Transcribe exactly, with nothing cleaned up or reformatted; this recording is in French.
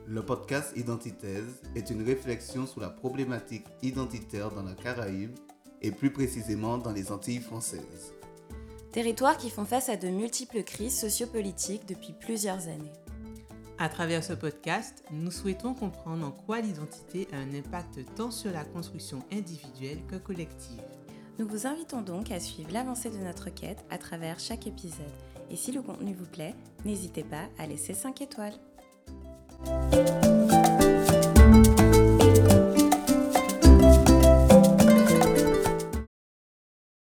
Le podcast Identitaise est une réflexion sur la problématique identitaire dans la Caraïbe et plus précisément dans les Antilles françaises. Territoires qui font face à de multiples crises sociopolitiques depuis plusieurs années. À travers ce podcast, nous souhaitons comprendre en quoi l'identité a un impact tant sur la construction individuelle que collective. Nous vous invitons donc à suivre l'avancée de notre quête à travers chaque épisode. Et si le contenu vous plaît, n'hésitez pas à laisser cinq étoiles.